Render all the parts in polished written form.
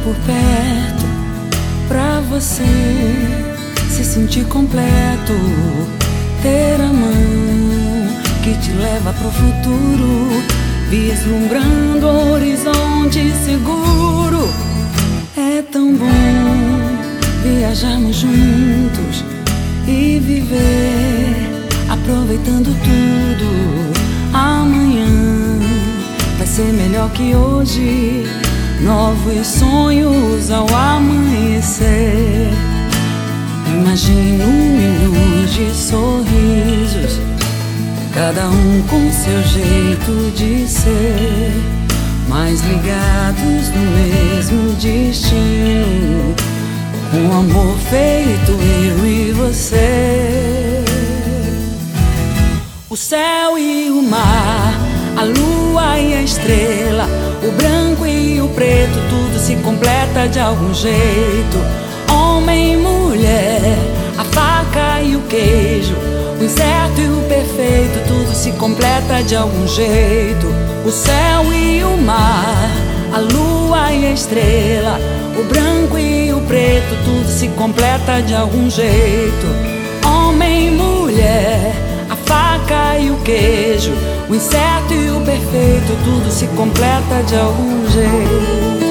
por perto pra você se sentir completo, ter a mão que te leva pro futuro, vislumbrando o horizonte seguro. É tão bom viajarmos juntos e viver, aproveitando tudo. Amanhã vai ser melhor que hoje, novos sonhos ao amanhecer. Imagine milhões de sorrisos, cada um com seu jeito de ser, mas ligados no mesmo destino, um amor feito eu e você. O céu e o mar, a lua e a estrela, o branco e o preto, tudo se completa de algum jeito. Homem e mulher, a faca e o queijo, o incerto e o perfeito, tudo se completa de algum jeito. O céu e o mar, a lua e a estrela, o branco e o preto, tudo se completa de algum jeito. Homem e mulher, a faca e o queijo, o incerto e o perfeito, tudo se completa de algum jeito.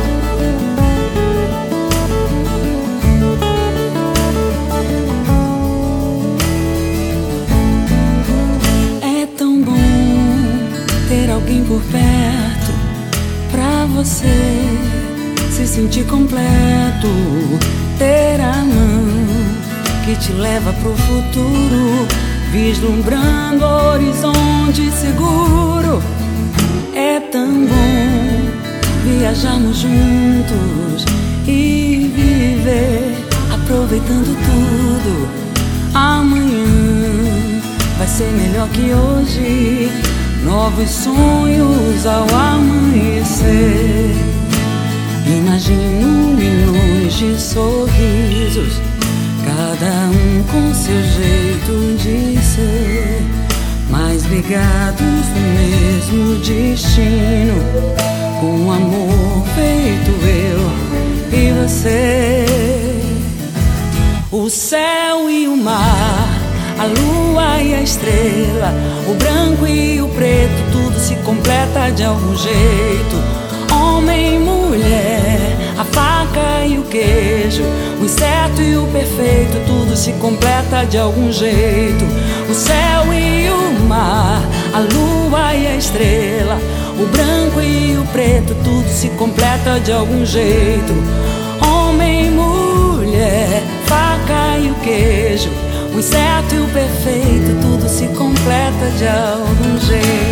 É tão bom ter alguém por perto pra você se sentir completo, ter a mão que te leva pro futuro, vislumbrando o horizonte seguro. É tão bom viajarmos juntos e viver, aproveitando tudo. Amanhã vai ser melhor que hoje, novos sonhos ao amanhecer. Imagino milhões de sorrisos, cada um com seu jeito de ser, mas ligados no mesmo destino, com amor feito eu e você. O céu e o mar, a lua e a estrela, o branco e o preto, tudo se completa de algum jeito. Homem e mulher, a faca e o queijo, o incerto e o perfeito, tudo se completa de algum jeito. O céu e o mar, a lua e a estrela, o branco e o preto, tudo se completa de algum jeito. Homem e mulher, faca e o queijo, o incerto e o perfeito, tudo se completa de algum jeito.